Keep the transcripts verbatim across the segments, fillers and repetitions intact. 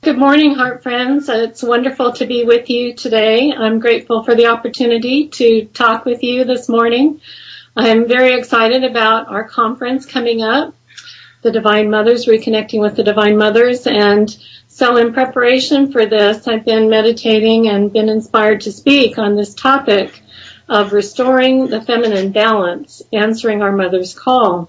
Good morning, Heart Friends. It's wonderful to be with you today. I'm grateful for the opportunity to talk with you this morning. I'm very excited about our conference coming up, the Divine Mothers, Reconnecting with the Divine Mothers. And so in preparation for this, I've been meditating and been inspired to speak on this topic of restoring the feminine balance, answering our mother's call.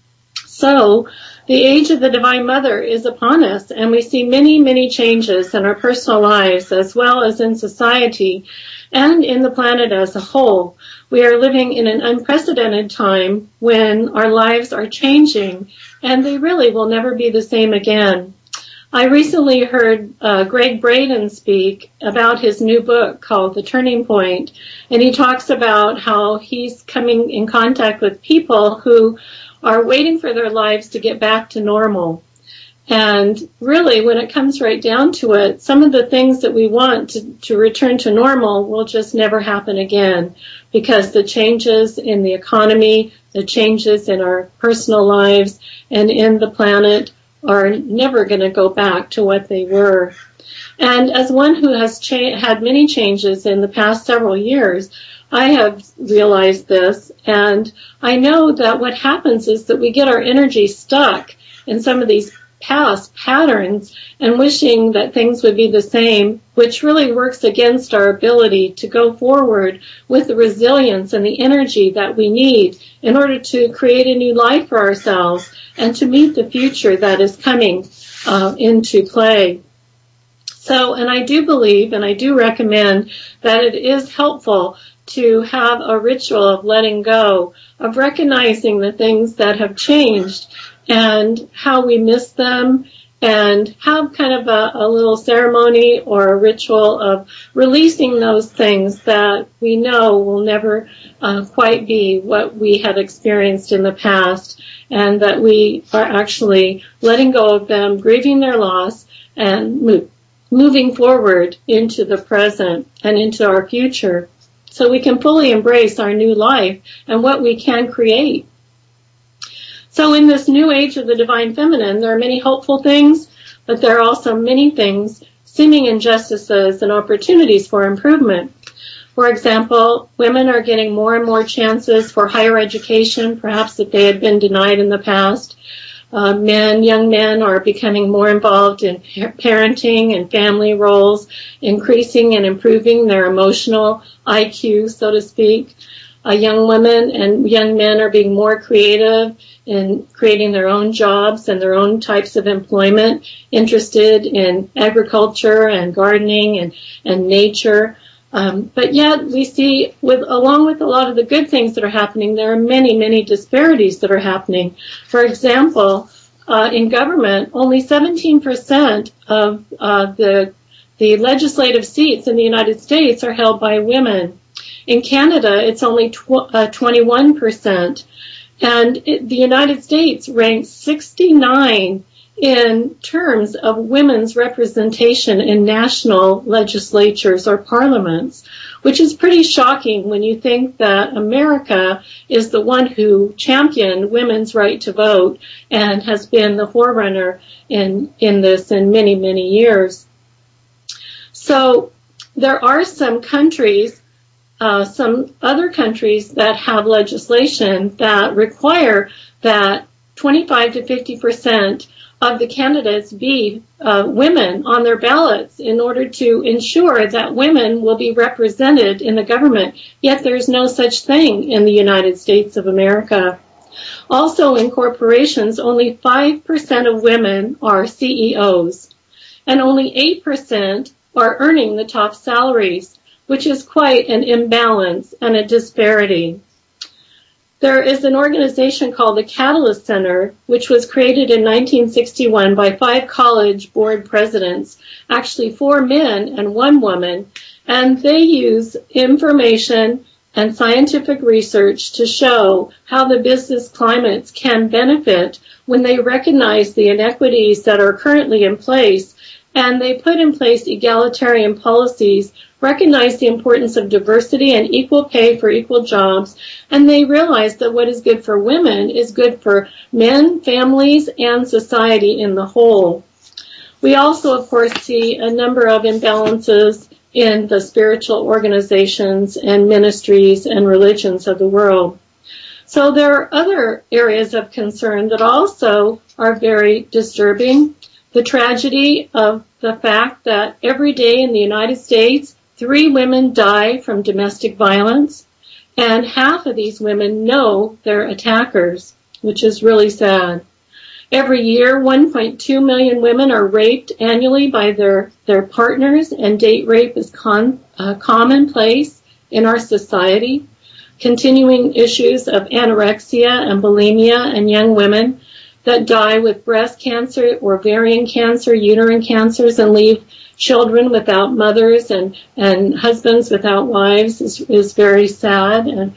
So, the age of the Divine Mother is upon us, and we see many, many changes in our personal lives as well as in society and in the planet as a whole. We are living in an unprecedented time when our lives are changing, and they really will never be the same again. I recently heard uh, Greg Braden speak about his new book called The Turning Point, and he talks about how he's coming in contact with people who are waiting for their lives to get back to normal. And really, when it comes right down to it, some of the things that we want to, to return to normal will just never happen again, because the changes in the economy, the changes in our personal lives and in the planet are never going to go back to what they were. And as one who has cha- had many changes in the past several years, I have realized this, and I know that what happens is that we get our energy stuck in some of these past patterns and wishing that things would be the same, which really works against our ability to go forward with the resilience and the energy that we need in order to create a new life for ourselves and to meet the future that is coming uh, into play. So, and I do believe and I do recommend that it is helpful to have a ritual of letting go, of recognizing the things that have changed and how we miss them, and have kind of a, a little ceremony or a ritual of releasing those things that we know will never uh, quite be what we had experienced in the past, and that we are actually letting go of them, grieving their loss, and move, moving forward into the present and into our future, so we can fully embrace our new life and what we can create. So in this new age of the Divine Feminine, there are many hopeful things, but there are also many things, seeming injustices and opportunities for improvement. For example, women are getting more and more chances for higher education, perhaps that they had been denied in the past. Uh, men, young men are becoming more involved in parenting and family roles, increasing and improving their emotional I Q, so to speak. Uh, young women and young men are being more creative in creating their own jobs and their own types of employment, interested in agriculture and gardening and, and nature. Um, but yet we see, with along with a lot of the good things that are happening, there are many, many disparities that are happening. For example, uh, in government, only seventeen percent of uh, the the legislative seats in the United States are held by women. In Canada, it's only tw- uh, twenty-one percent. And it, the United States ranks sixty-nine in terms of women's representation in national legislatures or parliaments, which is pretty shocking when you think that America is the one who championed women's right to vote and has been the forerunner in, in this in many, many years. So there are some countries, uh, some other countries that have legislation that require that twenty-five to fifty percent of the candidates be uh, women on their ballots in order to ensure that women will be represented in the government. Yet there's no such thing in the United States of America. Also in corporations, only five percent of women are C E Os, and only eight percent are earning the top salaries, which is quite an imbalance and a disparity. There is an organization called the Catalyst Center, which was created in nineteen sixty-one by five college board presidents, actually four men and one woman, and they use information and scientific research to show how the business climates can benefit when they recognize the inequities that are currently in place, and they put in place egalitarian policies, recognize the importance of diversity and equal pay for equal jobs, and they realize that what is good for women is good for men, families, and society in the whole. We also, of course, see a number of imbalances in the spiritual organizations and ministries and religions of the world. So there are other areas of concern that also are very disturbing. The tragedy of the fact that every day in the United States, three women die from domestic violence, and half of these women know their attackers, which is really sad. Every year, one point two million women are raped annually by their, their partners, and date rape is con, uh, commonplace in our society. Continuing issues of anorexia and bulimia in young women that die with breast cancer, ovarian cancer, uterine cancers, and leave children without mothers and, and husbands without wives is, is very sad. And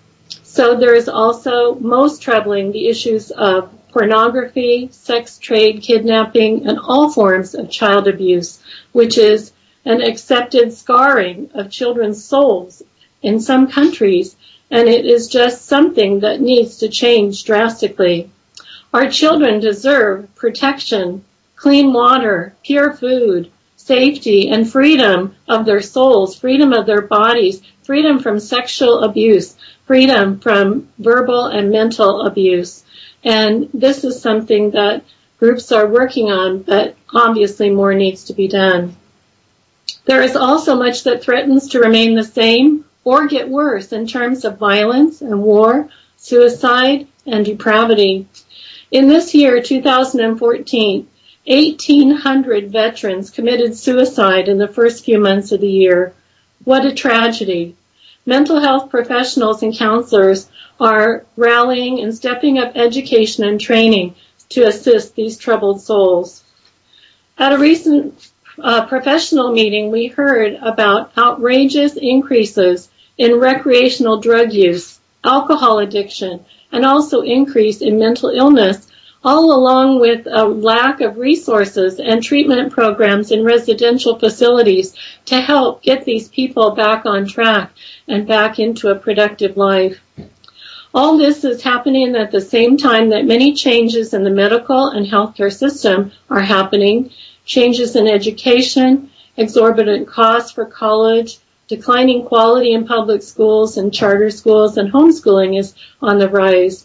so there is also, most troubling, the issues of pornography, sex trade, kidnapping, and all forms of child abuse, which is an accepted scarring of children's souls in some countries, and it is just something that needs to change drastically. Our children deserve protection, clean water, pure food, safety, and freedom of their souls, freedom of their bodies, freedom from sexual abuse, freedom from verbal and mental abuse. And this is something that groups are working on, but obviously more needs to be done. There is also much that threatens to remain the same or get worse in terms of violence and war, suicide, and depravity. In this year, two thousand fourteen, eighteen hundred veterans committed suicide in the first few months of the year. What a tragedy. Mental health professionals and counselors are rallying and stepping up education and training to assist these troubled souls. At a recent uh, professional meeting, we heard about outrageous increases in recreational drug use, alcohol addiction, and also increase in mental illness, all along with a lack of resources and treatment programs in residential facilities to help get these people back on track and back into a productive life. All this is happening at the same time that many changes in the medical and healthcare system are happening, changes in education, exorbitant costs for college, declining quality in public schools and charter schools, and homeschooling is on the rise.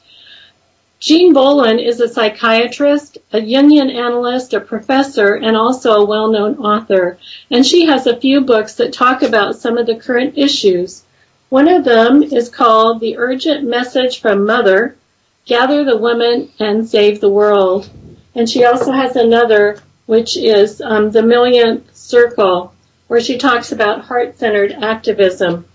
Jean Bolen is a psychiatrist, a Jungian analyst, a professor, and also a well-known author. And she has a few books that talk about some of the current issues. One of them is called The Urgent Message from Mother, Gather the Women and Save the World. And she also has another, which is um, The Millionth Circle, where she talks about heart-centered activism.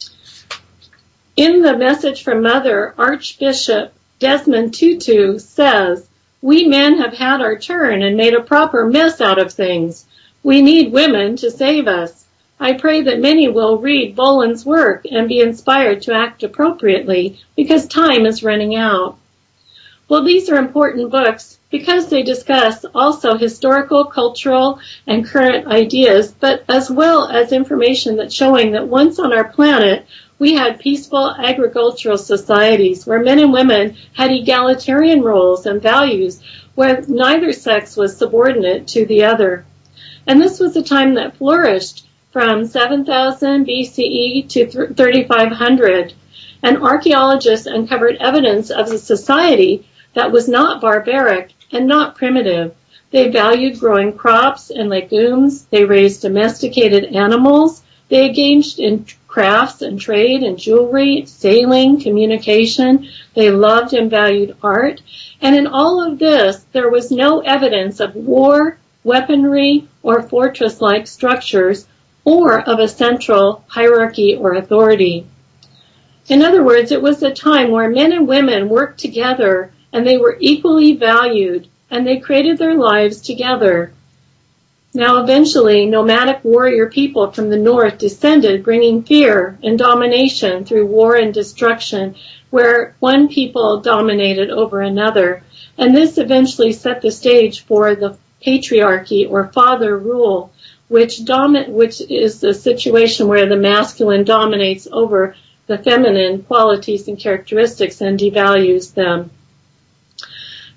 In The Message from Mother, Archbishop Desmond Tutu says, "We men have had our turn and made a proper mess out of things. We need women to save us. I pray that many will read Bolen's work and be inspired to act appropriately because time is running out." Well, these are important books because they discuss also historical, cultural, and current ideas, but as well as information that's showing that once on our planet, we had peaceful agricultural societies where men and women had egalitarian roles and values, where neither sex was subordinate to the other. And this was a time that flourished from seven thousand B C E to thirty-five hundred. And archaeologists uncovered evidence of a society that was not barbaric and not primitive. They valued growing crops and legumes. They raised domesticated animals. They engaged in crafts and trade and jewelry, sailing, communication. They loved and valued art. And in all of this, there was no evidence of war, weaponry, or fortress-like structures, or of a central hierarchy or authority. In other words, it was a time where men and women worked together and they were equally valued and they created their lives together. Now, eventually, nomadic warrior people from the north descended, bringing fear and domination through war and destruction, where one people dominated over another. And this eventually set the stage for the patriarchy or father rule, which, domi- which is the situation where the masculine dominates over the feminine qualities and characteristics and devalues them.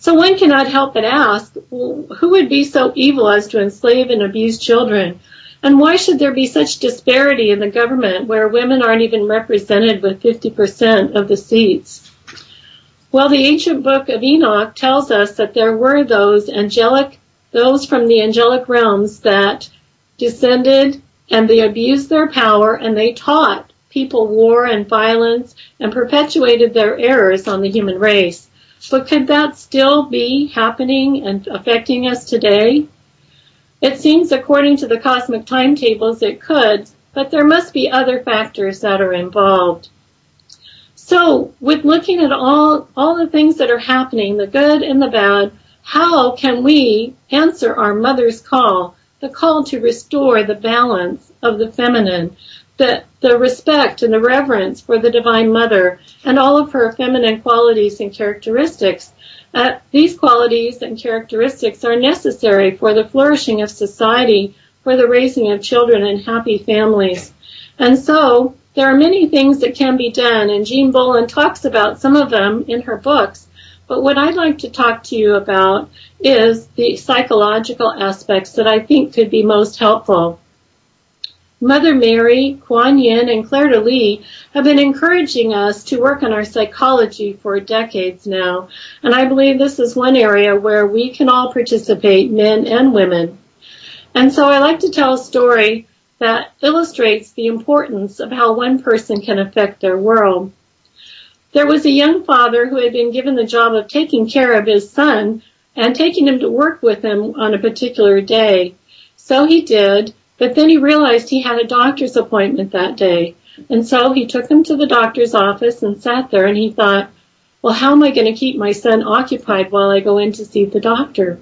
So one cannot help but ask, well, who would be so evil as to enslave and abuse children? And why should there be such disparity in the government where women aren't even represented with fifty percent of the seats? Well, the ancient book of Enoch tells us that there were those angelic, those from the angelic realms that descended and they abused their power and they taught people war and violence and perpetuated their errors on the human race. But could that still be happening and affecting us today? It seems according to the cosmic timetables it could, but there must be other factors that are involved. So, with looking at all, all the things that are happening, the good and the bad, how can we answer our mother's call, the call to restore the balance of the feminine, the, the respect and the reverence for the Divine Mother and all of her feminine qualities and characteristics? Uh, these qualities and characteristics are necessary for the flourishing of society, for the raising of children and happy families. And so, there are many things that can be done, and Jean Bolin talks about some of them in her books. But what I'd like to talk to you about is the psychological aspects that I think could be most helpful. Mother Mary, Kuan Yin, and Claire de Lys have been encouraging us to work on our psychology for decades now, and I believe this is one area where we can all participate, men and women. And so I like to tell a story that illustrates the importance of how one person can affect their world. There was a young father who had been given the job of taking care of his son and taking him to work with him on a particular day. So he did, but then he realized he had a doctor's appointment that day. And so he took him to the doctor's office and sat there, and he thought, well, how am I going to keep my son occupied while I go in to see the doctor?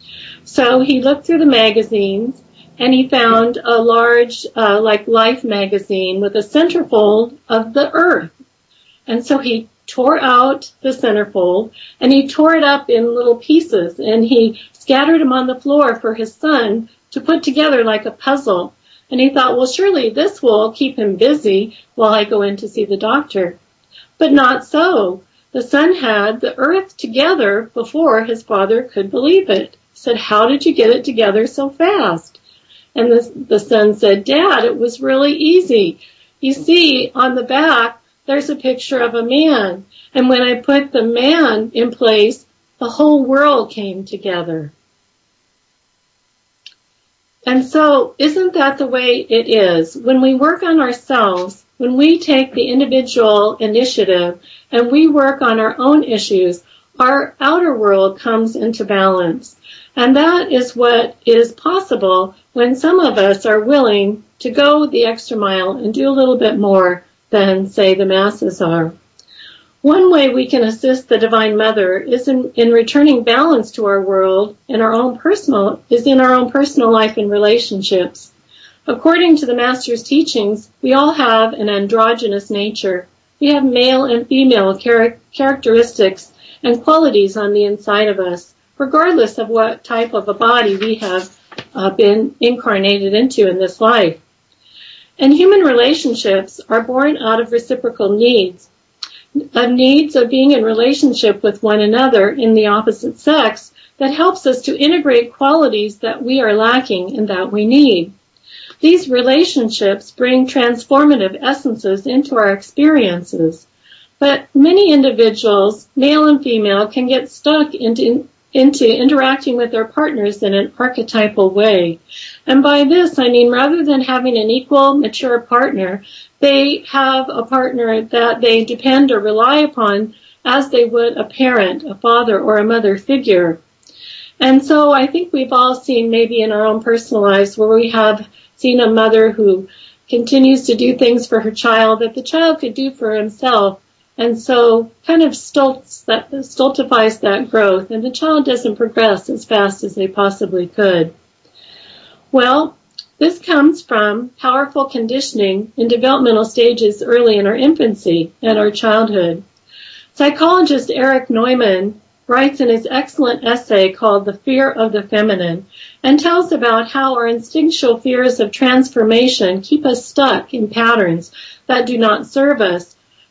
So he looked through the magazines, and he found a large, uh, like Life magazine with a centerfold of the earth. And so he tore out the centerfold, and he tore it up in little pieces, and he scattered them on the floor for his son to put together like a puzzle. And he thought, well, surely this will keep him busy while I go in to see the doctor. But not so. The son had the earth together before his father could believe it. He said, how did you get it together so fast? And the, the son said, Dad, it was really easy. You see, on the back, there's a picture of a man. And when I put the man in place, the whole world came together. And so, isn't that the way it is? When we work on ourselves, when we take the individual initiative and we work on our own issues, our outer world comes into balance. And that is what is possible when some of us are willing to go the extra mile and do a little bit more than, say, the masses are. One way we can assist the Divine Mother is in, in returning balance to our world in our own personal, is in our own personal life and relationships. According to the Master's teachings, we all have an androgynous nature. We have male and female char- characteristics and qualities on the inside of us, regardless of what type of a body we have uh, been incarnated into in this life. And human relationships are born out of reciprocal needs, of needs of being in relationship with one another in the opposite sex that helps us to integrate qualities that we are lacking and that we need. These relationships bring transformative essences into our experiences, but many individuals, male and female, can get stuck into into interacting with their partners in an archetypal way. And by this, I mean rather than having an equal, mature partner, they have a partner that they depend or rely upon as they would a parent, a father, or a mother figure. And so I think we've all seen maybe in our own personal lives where we have seen a mother who continues to do things for her child that the child could do for himself. And so kind of stults that, stultifies that growth, and the child doesn't progress as fast as they possibly could. Well, this comes from powerful conditioning in developmental stages early in our infancy and our childhood. Psychologist Erich Neumann writes in his excellent essay called The Fear of the Feminine and tells about how our instinctual fears of transformation keep us stuck in patterns that do not serve us,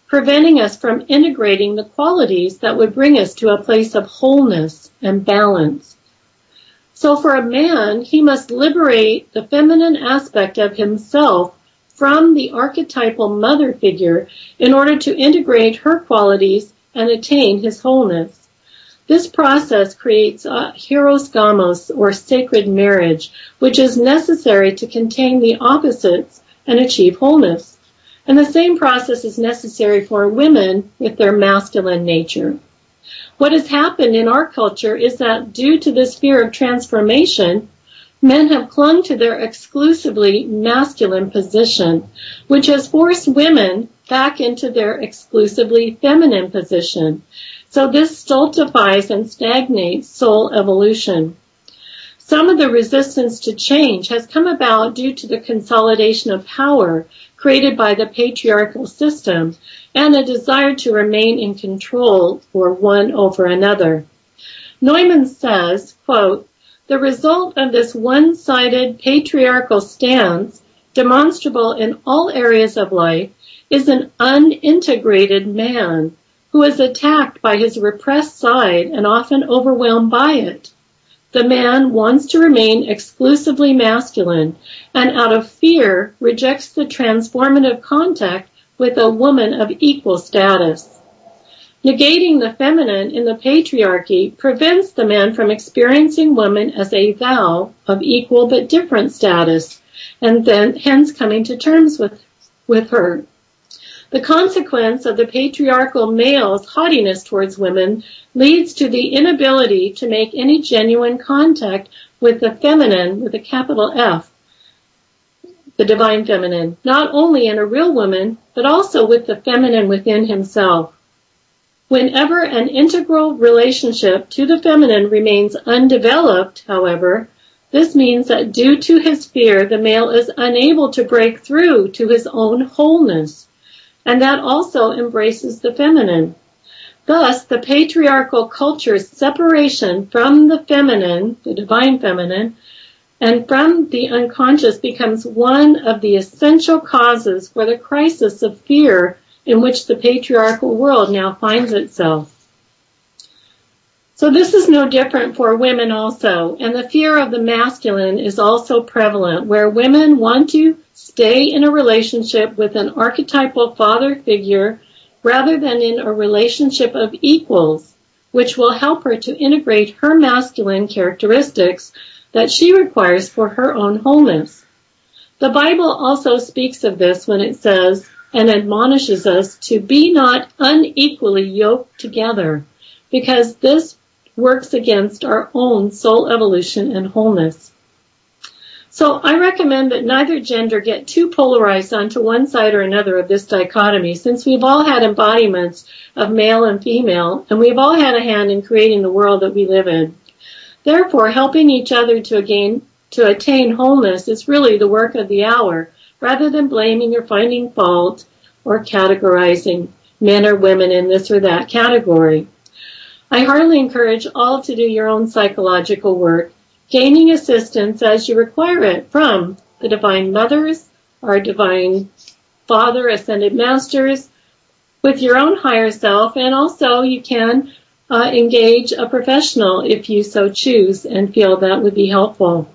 preventing us from integrating the qualities that would bring us to a place of wholeness and balance. So for a man, he must liberate the feminine aspect of himself from the archetypal mother figure in order to integrate her qualities and attain his wholeness. This process creates a hieros gamos, or sacred marriage, which is necessary to contain the opposites and achieve wholeness. And the same process is necessary for women with their masculine nature. What has happened in our culture is that due to this fear of transformation, men have clung to their exclusively masculine position, which has forced women back into their exclusively feminine position. So this stultifies and stagnates soul evolution. Some of the resistance to change has come about due to the consolidation of power created by the patriarchal system and a desire to remain in control for one over another. Neumann says, quote, "The result of this one-sided patriarchal stance, demonstrable in all areas of life, is an unintegrated man who is attacked by his repressed side and often overwhelmed by it. The man wants to remain exclusively masculine and out of fear rejects the transformative contact with a woman of equal status. Negating the feminine in the patriarchy prevents the man from experiencing woman as a thou of equal but different status, and then hence coming to terms with, with her. The consequence of the patriarchal male's haughtiness towards women leads to the inability to make any genuine contact with the feminine with a capital F, the divine feminine, not only in a real woman, but also with the feminine within himself. Whenever an integral relationship to the feminine remains undeveloped, however, this means that due to his fear, the male is unable to break through to his own wholeness, and that also embraces the feminine. Thus, the patriarchal culture's separation from the feminine, the divine feminine, and from the unconscious becomes one of the essential causes for the crisis of fear in which the patriarchal world now finds itself. So this is no different for women also, and the fear of the masculine is also prevalent, where women want to stay in a relationship with an archetypal father figure rather than in a relationship of equals, which will help her to integrate her masculine characteristics that she requires for her own wholeness. The Bible also speaks of this when it says and admonishes us to be not unequally yoked together, because this works against our own soul evolution and wholeness. So I recommend that neither gender get too polarized onto one side or another of this dichotomy, since we've all had embodiments of male and female, and we've all had a hand in creating the world that we live in. Therefore, helping each other to again, to attain wholeness is really the work of the hour, rather than blaming or finding fault or categorizing men or women in this or that category. I heartily encourage all to do your own psychological work, gaining assistance as you require it from the Divine Mothers, our Divine Father, Ascended Masters, with your own higher self, and also you can uh, engage a professional if you so choose and feel that would be helpful.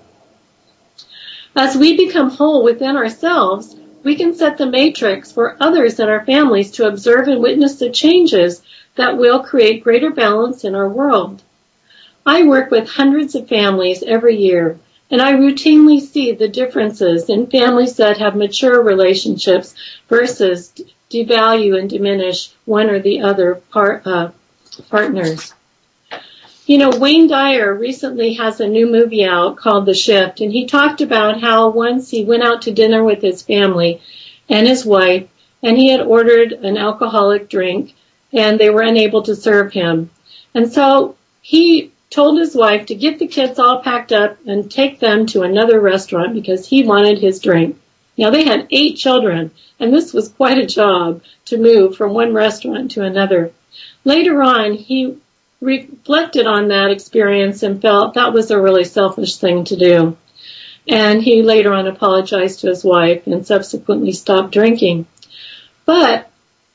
As we become whole within ourselves, we can set the matrix for others in our families to observe and witness the changes that will create greater balance in our world. I work with hundreds of families every year, and I routinely see the differences in families that have mature relationships versus devalue and diminish one or the other part, uh, partners. You know, Wayne Dyer recently has a new movie out called The Shift, and he talked about how once he went out to dinner with his family and his wife, and he had ordered an alcoholic drink, and they were unable to serve him. And so he told his wife to get the kids all packed up and take them to another restaurant because he wanted his drink. Now, they had eight children, and this was quite a job to move from one restaurant to another. Later on, he reflected on that experience and felt that was a really selfish thing to do. And he later on apologized to his wife and subsequently stopped drinking. But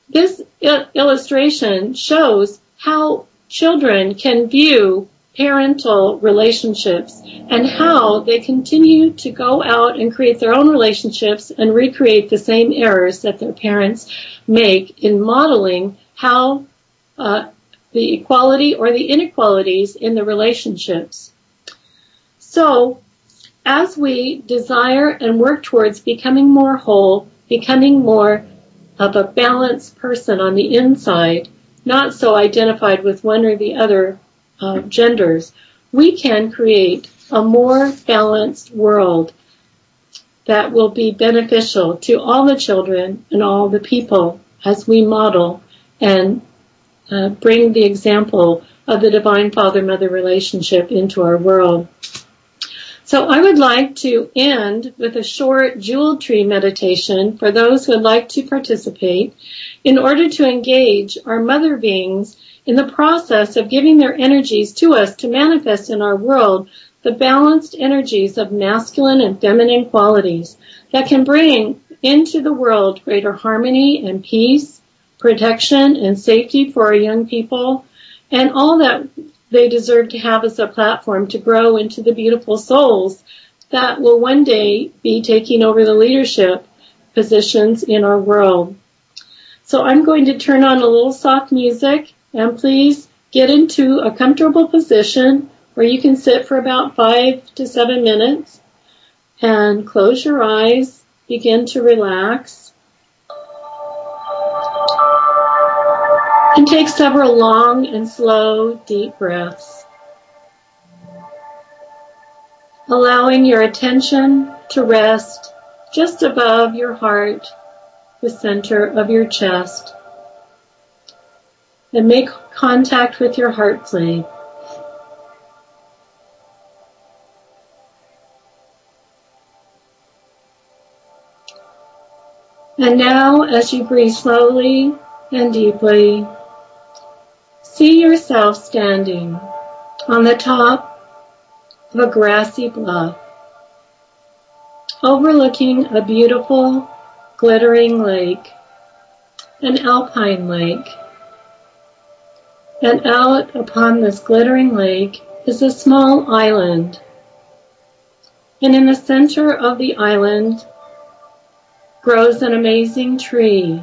This il- illustration shows how children can view parental relationships and how they continue to go out and create their own relationships and recreate the same errors that their parents make in modeling how uh, the equality or the inequalities in the relationships. So, as we desire and work towards becoming more whole, becoming more of a balanced person on the inside, not so identified with one or the other uh, genders, we can create a more balanced world that will be beneficial to all the children and all the people as we model and uh, bring the example of the Divine Father-Mother relationship into our world. So I would like to end with a short jewel tree meditation for those who would like to participate in order to engage our mother beings in the process of giving their energies to us to manifest in our world the balanced energies of masculine and feminine qualities that can bring into the world greater harmony and peace, protection and safety for our young people, and all that they deserve to have as a platform to grow into the beautiful souls that will one day be taking over the leadership positions in our world. So I'm going to turn on a little soft music, and please get into a comfortable position where you can sit for about five to seven minutes and close your eyes, begin to relax, and take several long and slow, deep breaths, allowing your attention to rest just above your heart, the center of your chest, and make contact with your heart plate. And now, as you breathe slowly and deeply, see yourself standing on the top of a grassy bluff, overlooking a beautiful, glittering lake, an alpine lake. And out upon this glittering lake is a small island. And in the center of the island grows an amazing tree.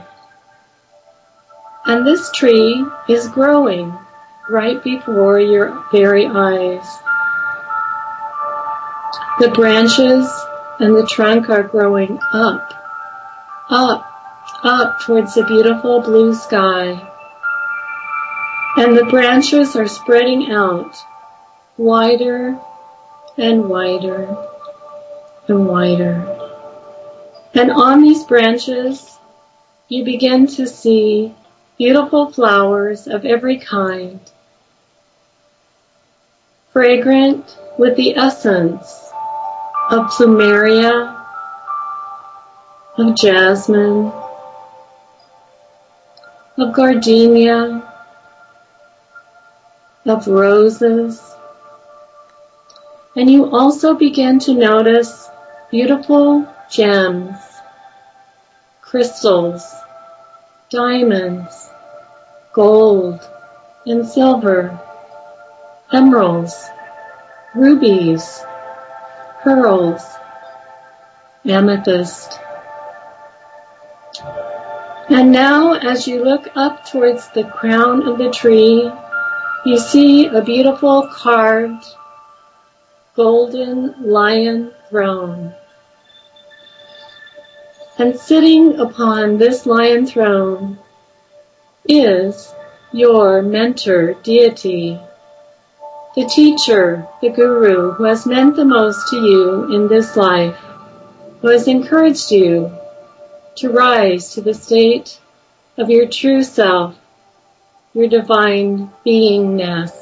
And this tree is growing right before your very eyes. The branches and the trunk are growing up, up, up towards the beautiful blue sky. And the branches are spreading out wider and wider and wider. And on these branches, you begin to see beautiful flowers of every kind, fragrant with the essence of plumeria, of jasmine, of gardenia, of roses. And you also begin to notice beautiful gems, crystals, diamonds, gold and silver, emeralds, rubies, pearls, amethyst. And now, as you look up towards the crown of the tree, you see a beautiful carved golden lion throne. And sitting upon this lion throne is your mentor deity, the teacher, the guru, who has meant the most to you in this life, who has encouraged you to rise to the state of your true self, your divine beingness.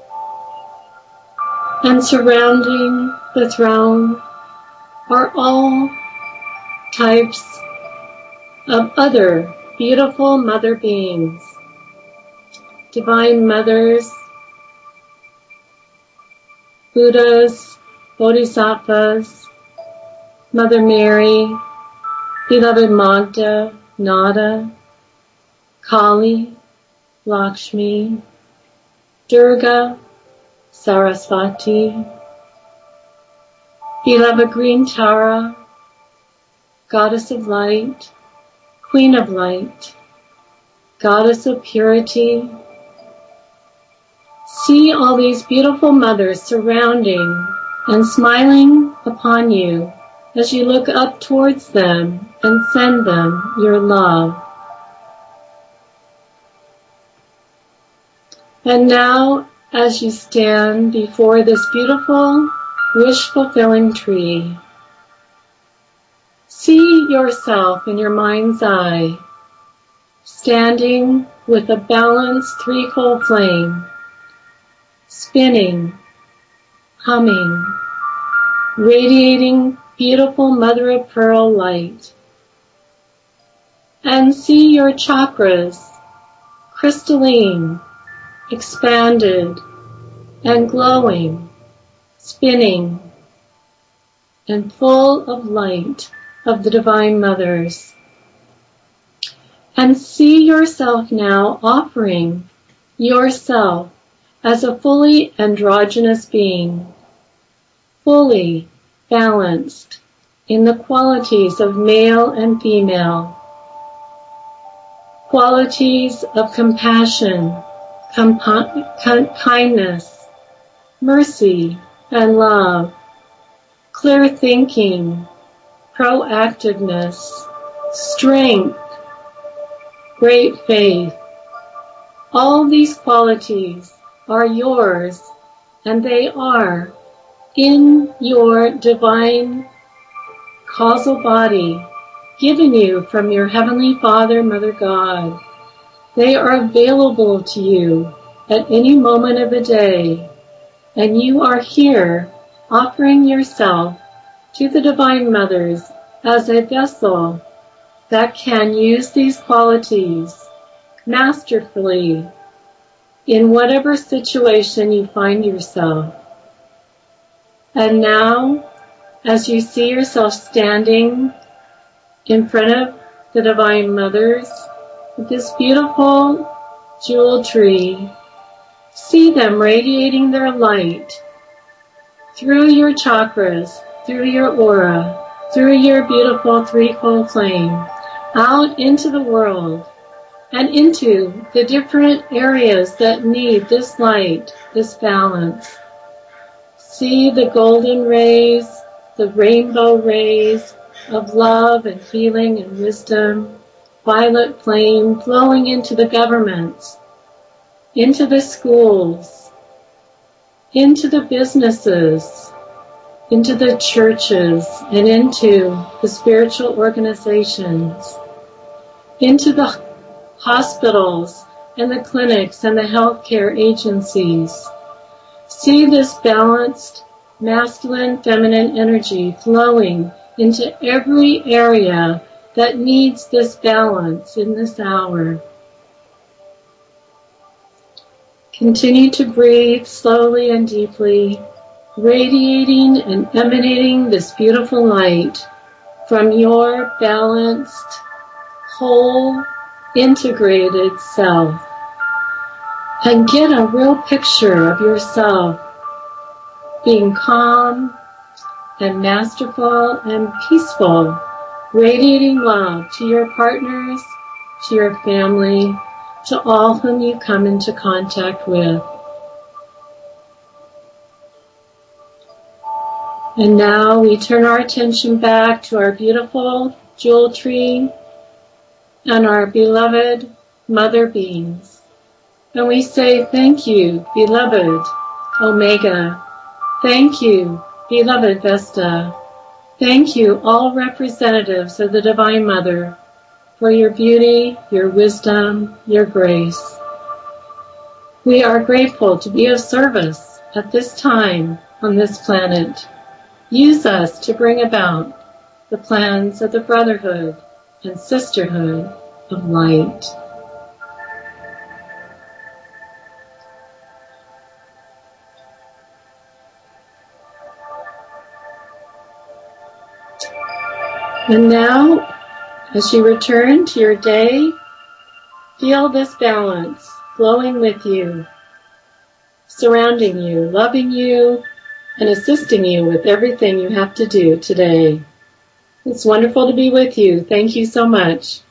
And surrounding the throne are all types of other beautiful mother beings, divine mothers, Buddhas, Bodhisattvas, Mother Mary, beloved Magda, Nada, Kali, Lakshmi, Durga, Saraswati, beloved Green Tara, Goddess of Light, Queen of Light, Goddess of Purity. See all these beautiful mothers surrounding and smiling upon you as you look up towards them and send them your love. And now, as you stand before this beautiful, wish-fulfilling tree, see yourself in your mind's eye, standing with a balanced three-fold flame, spinning, humming, radiating beautiful mother of pearl light. And see your chakras crystalline, expanded, and glowing, spinning, and full of light of the Divine Mothers. And see yourself now offering yourself as a fully androgynous being, fully balanced in the qualities of male and female, qualities of compassion, compa- kindness, mercy, and love, clear thinking, proactiveness, strength, great faith. All these qualities are yours, and they are in your divine causal body given you from your Heavenly Father, Mother God. They are available to you at any moment of the day, and you are here offering yourself to the Divine Mothers as a vessel that can use these qualities masterfully in whatever situation you find yourself. And now, as you see yourself standing in front of the Divine Mothers with this beautiful jewel tree, see them radiating their light through your chakras, through your aura, through your beautiful threefold flame, out into the world and into the different areas that need this light, this balance. See the golden rays, the rainbow rays of love and healing and wisdom, violet flame flowing into the governments, into the schools, into the businesses, into the churches, and into the spiritual organizations, into the hospitals and the clinics and the healthcare agencies. See this balanced masculine, feminine energy flowing into every area that needs this balance in this hour. Continue to breathe slowly and deeply, radiating and emanating this beautiful light from your balanced, whole, integrated self. And get a real picture of yourself being calm and masterful and peaceful, radiating love to your partners, to your family, to all whom you come into contact with. And now we turn our attention back to our beautiful jewel tree and our beloved mother beings. And we say, thank you, beloved Omega. Thank you, beloved Vesta. Thank you, all representatives of the Divine Mother, for your beauty, your wisdom, your grace. We are grateful to be of service at this time on this planet. Use us to bring about the plans of the brotherhood and sisterhood of light. And now, as you return to your day, Feel this balance flowing with you, surrounding you, loving you, and assisting you with everything you have to do today. It's wonderful to be with you. Thank you so much.